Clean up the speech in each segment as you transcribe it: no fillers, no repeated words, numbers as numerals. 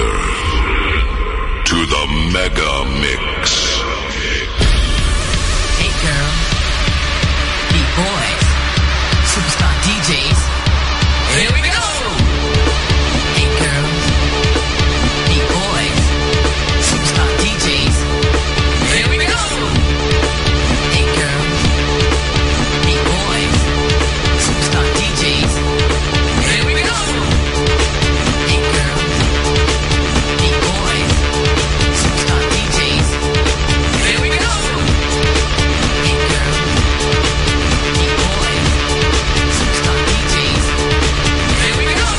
together to the Mega Mix. Hey girl, beat boys, superstar DJs, here we go! Hey girls, beat boys, superstar DJs, here we go! Hey girls, beat boys, superstar DJs, here we go! Hey girls, beat boys, superstar DJs, here we go! Hey girls, beat boys, superstar DJs, here we go!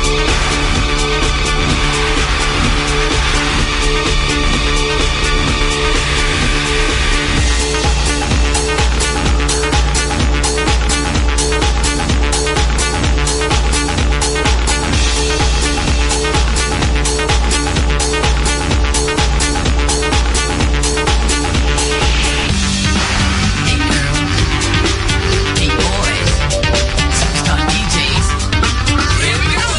Hey girls, beat boys, superstar DJs, here we go!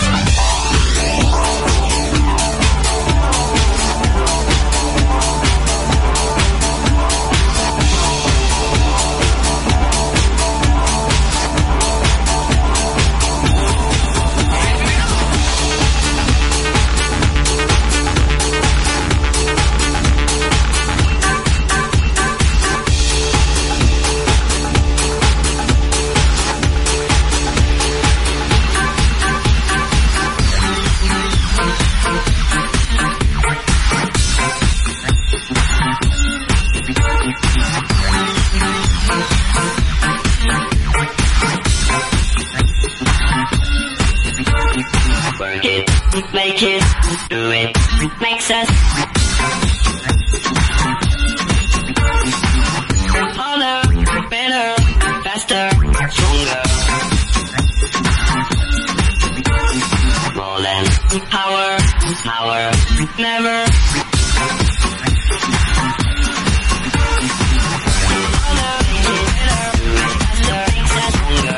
Work it, make it, do it, makes us harder, better, faster, stronger. More than power, never. Harder, better, faster, makes us stronger.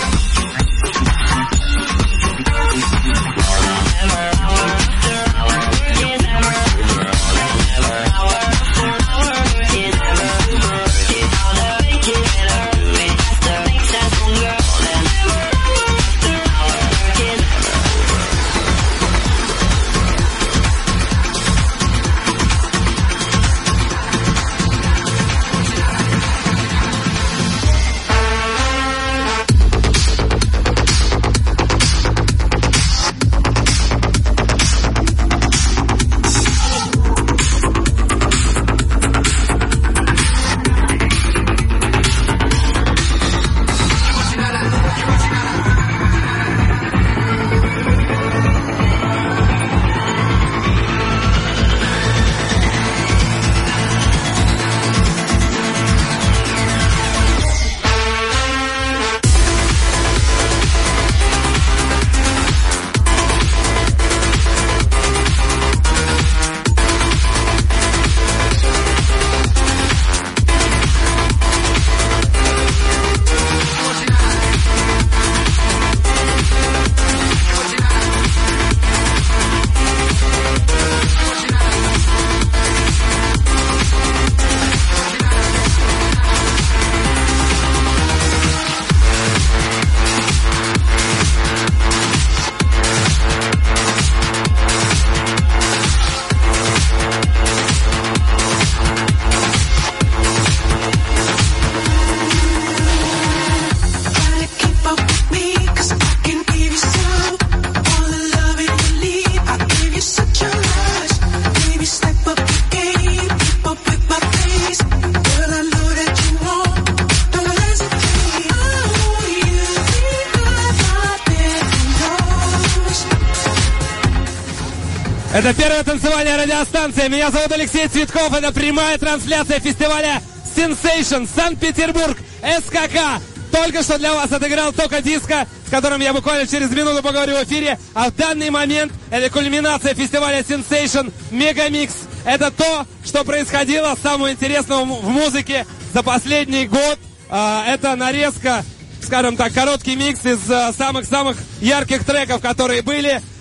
Это первая танцевальная радиостанция. Меня зовут Алексей Цветков. Это прямая трансляция фестиваля Sensation Санкт-Петербург СКК. Только что для вас отыграл Тока Диско, с которым я буквально через минуту поговорю в эфире. А в данный момент это кульминация фестиваля Sensation Мегамикс. Это то, что происходило самого интересного в музыке за последний год. Это нарезка, скажем так, короткий микс из самых-самых ярких треков, которые были.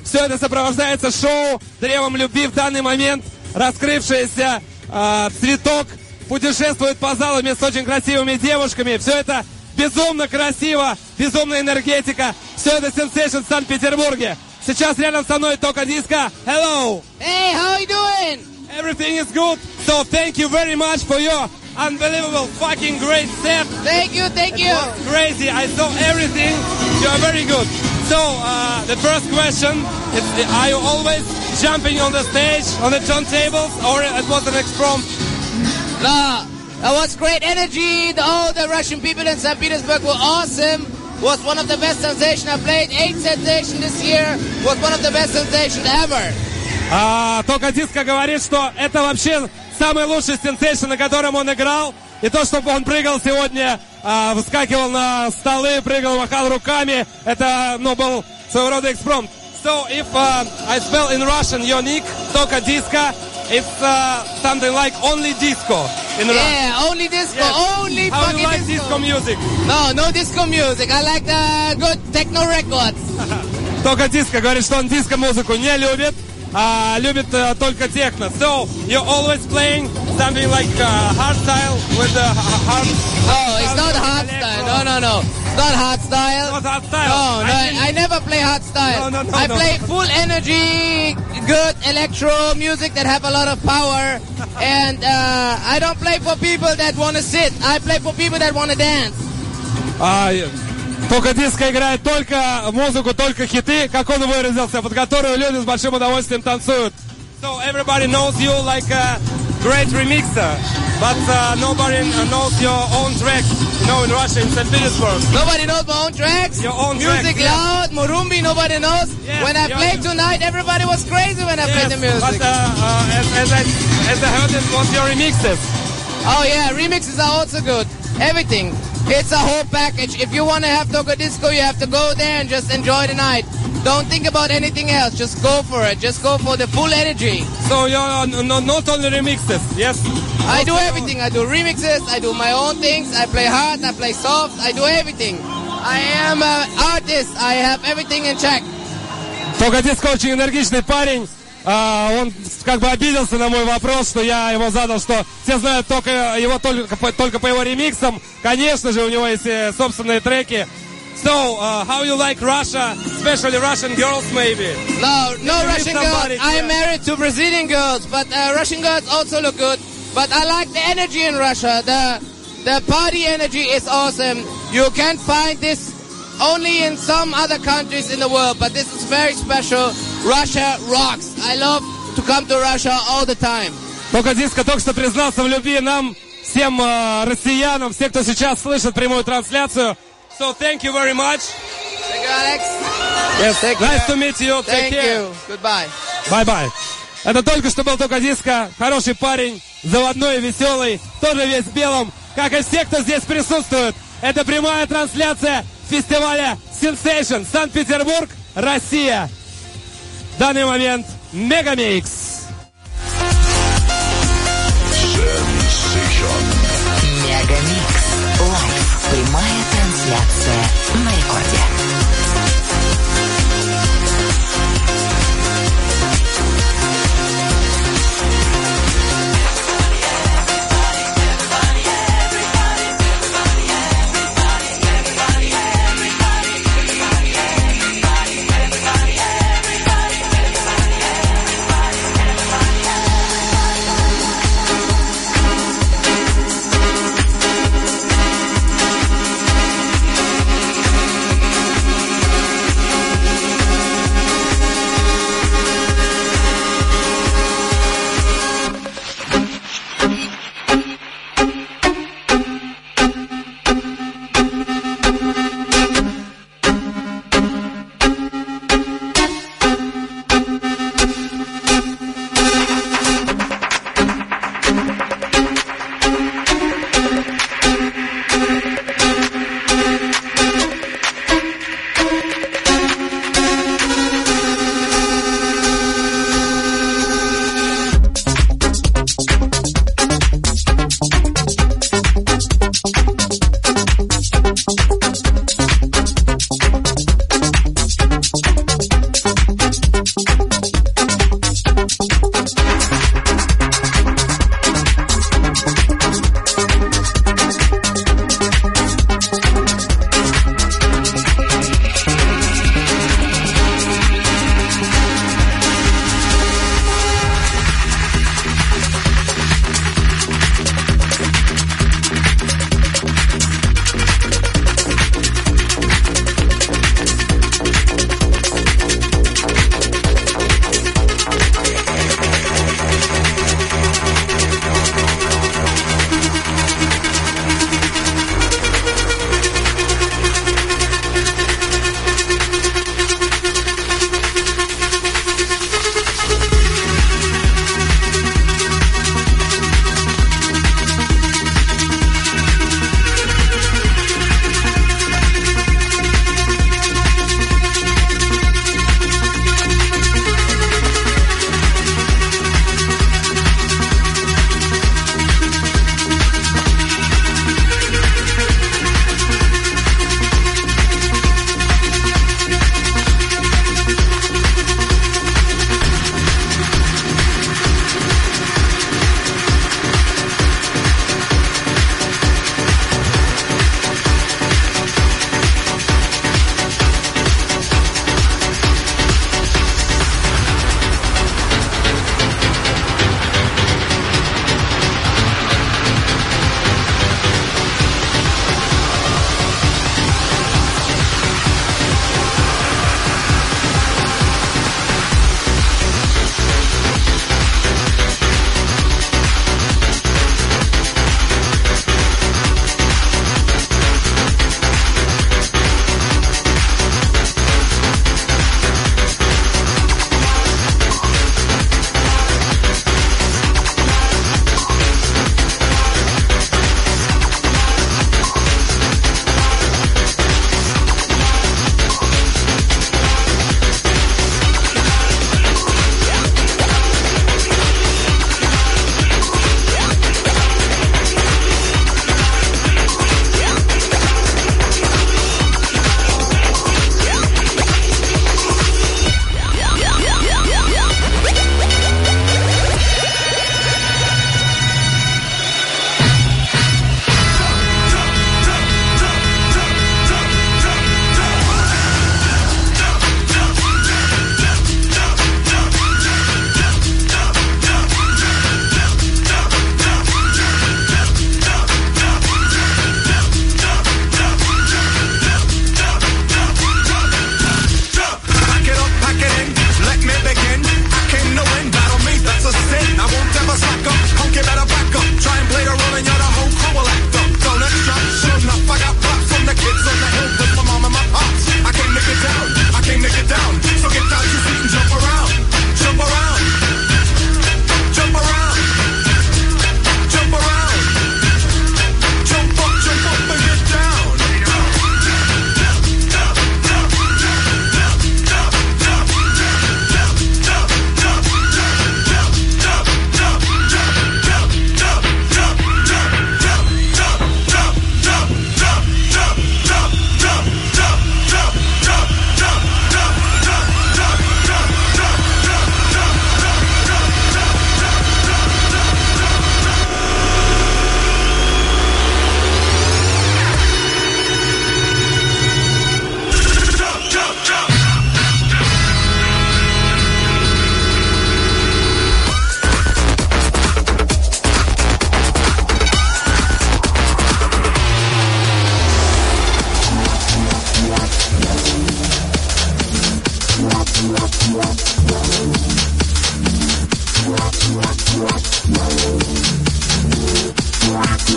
Все это сопровождается шоу «Древом любви». В данный момент раскрывшийся цветок путешествует по залу вместе с очень красивыми девушками. Все это безумно красиво, безумная энергетика. Все это Sensation в Санкт-Петербурге. Сейчас рядом со мной Тока Диско. Hello! Hey, how you doing? Everything is good. So thank you very much for your unbelievable fucking great set. Thank you, thank you. Crazy. I saw everything. You are very good. So, the first question is, are you always jumping on the stage, on the turntables, or it was an exprompt? No, that was great energy. All the Russian people in St. Petersburg were awesome. Was one of the best sensation I played. 8 sensation this year. Was one of the best sensation ever. Тока Диско говорит, что это вообще самый лучший сенсейшн, на котором он играл. И то, что он прыгал сегодня, выскакивал на столы, прыгал, махал руками, это, был своего рода экспромт. So, if I spell in Russian your nick, Toka Disco, it's something like only disco in Russian. Yeah, only disco, Yes. only How do fucking you like disco music? No disco music. I like the good techno records. Тока Диско говорит, что он диско-музыку не любит, а любит только техно. So, you're always playing something like hardstyle with the hard... No, it's not hard style. No. It's not hard style. Not hardstyle. No, I never play hard style. No, I play full energy, good electro music that have a lot of power. And I don't play for people that want to sit. I play for people that want to dance. Тока Диско играет только музыку, только хиты, как он выразился, под которую люди с большим удовольствием танцуют. So everybody knows you like a great remixer, but nobody knows your own tracks, in Russia, in St. Petersburg. Nobody knows my own tracks. Your own music tracks, yeah. loud, Murumbi, nobody knows. Yes, when I played tonight, everybody was crazy when I played the music. But as I heard, it was your remixes. Oh yeah, remixes are also good. Everything. It's a whole package. If you want to have Toka Disco, you have to go there and just enjoy the night. Don't think about anything else. Just go for it. Just go for the full energy. So you're not only remixes, yes? I do everything. I do remixes. I do my own things. I play hard. I play soft. I do everything. I am an artist. I have everything in check. Тока Диско очень энергичный парень. Он как бы обиделся на мой вопрос, что я его задал, что все знают его только по его ремиксам. Конечно же, у него есть собственные треки. So, how you like Russia, especially Russian girls, maybe? No Russian girls. I am married to Brazilian girls, but Russian girls also look good. But I like the energy in Russia. The party energy is awesome. You can't find this only in some other countries in the world, but this is very special. Russia rocks. I love to come to Russia all the time. Тока Диско только что признался в любви нам, всем россиянам, все, кто сейчас слышит прямую трансляцию. So, thank you very much. Thank you, Alex. Yes, Take nice care. to meet you. Take Thank care. you. Goodbye. Bye-bye. Это только что был Тока Диско, хороший парень, заводной, веселый, тоже весь в белом, как и все, кто здесь присутствует. Это прямая трансляция фестиваля Sensation, Санкт-Петербург, Россия. В данный момент Мегамикс. Мегамикс. Лайв. Прямая трансляция на рекорде.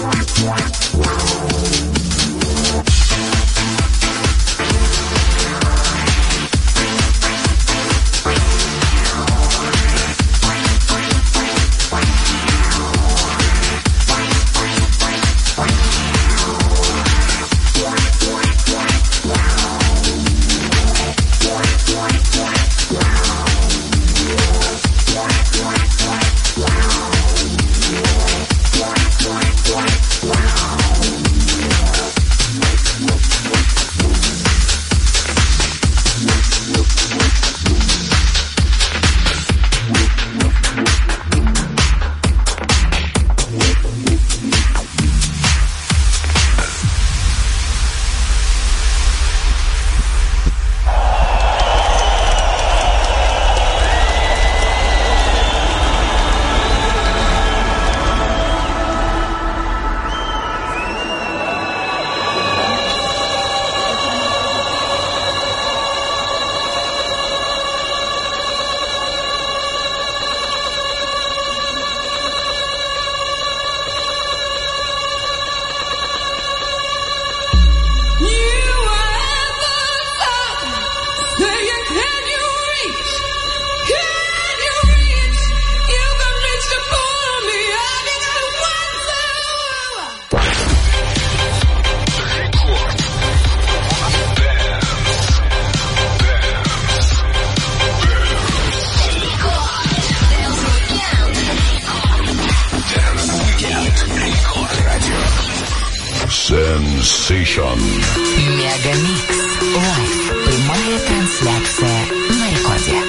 Sensation. Мегамикс Лайв. Прямая трансляция на рекорде.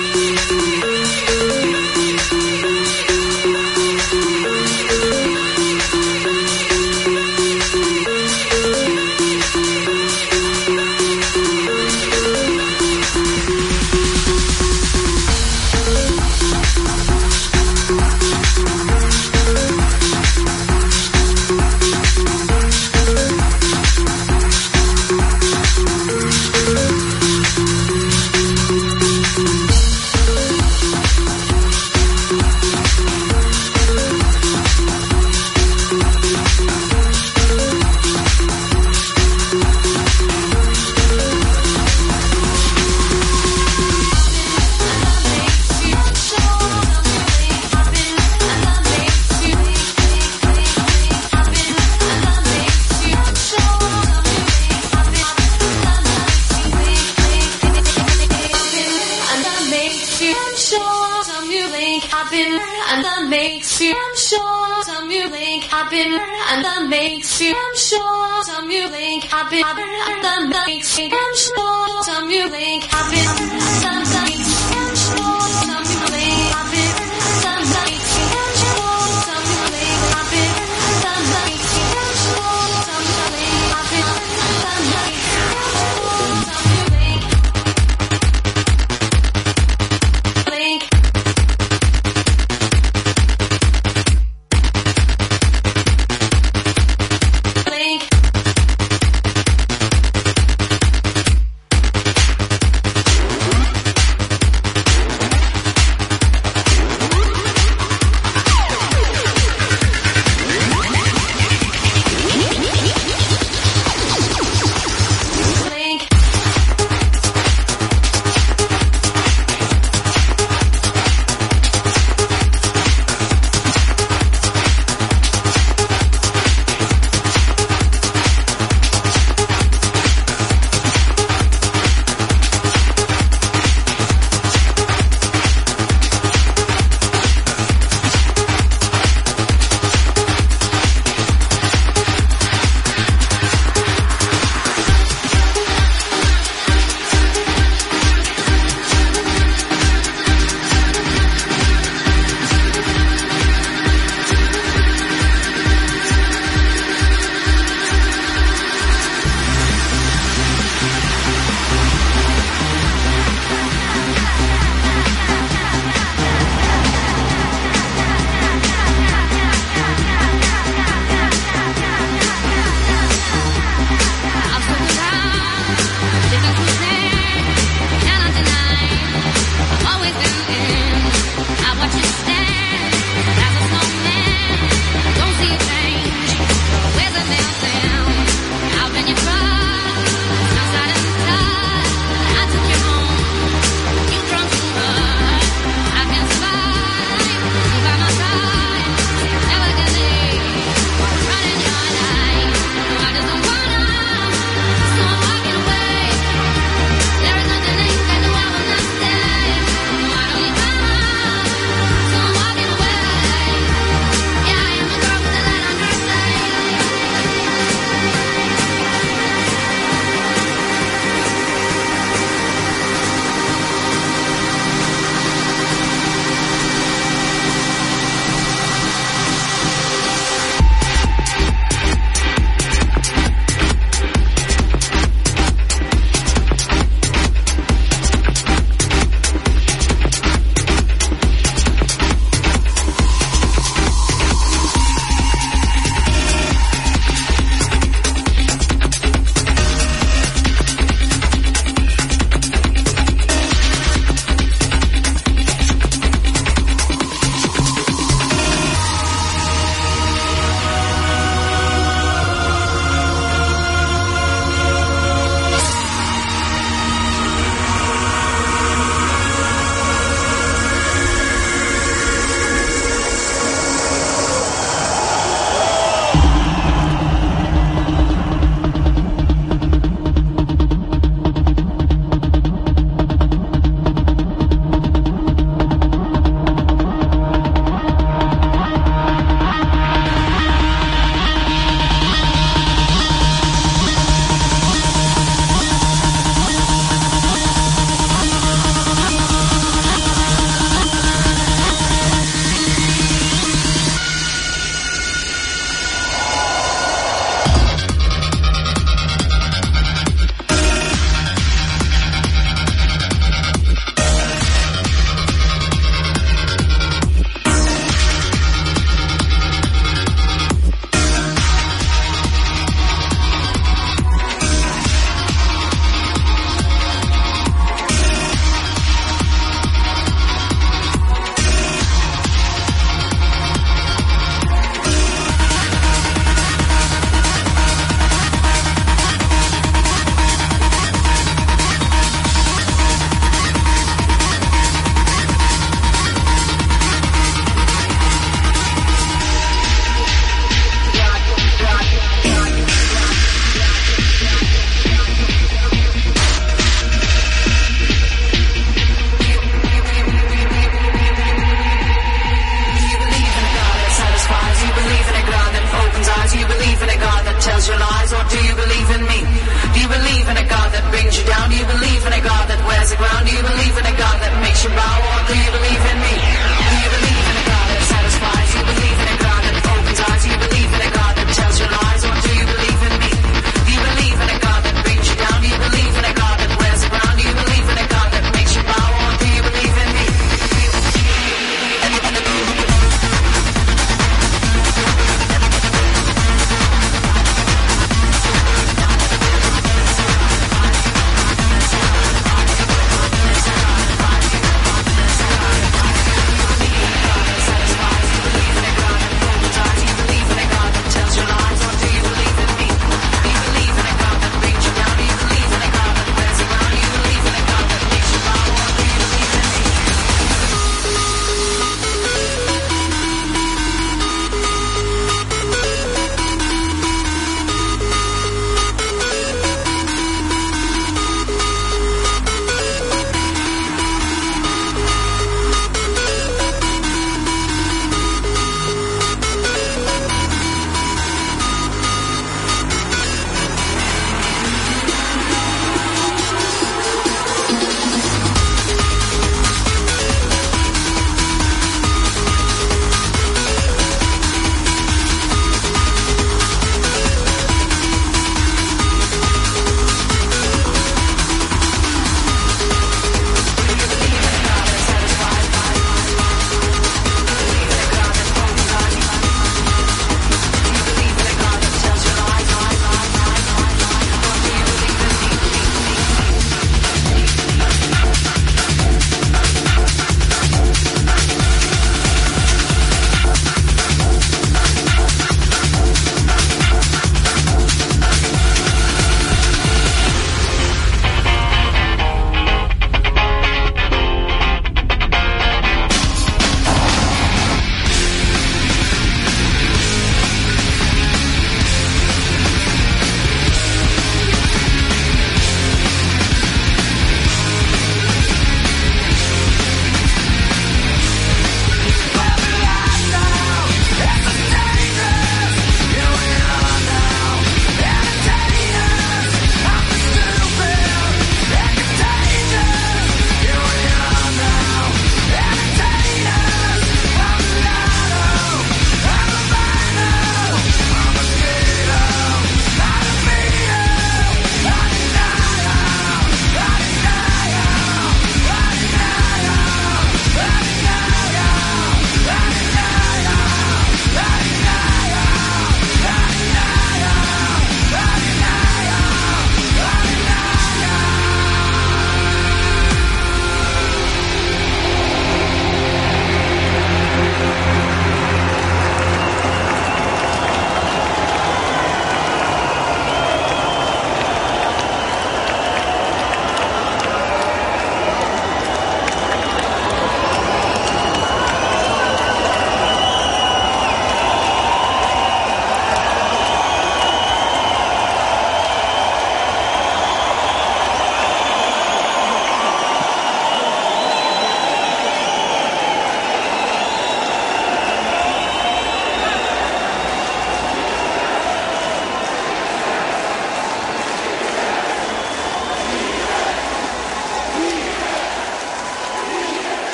about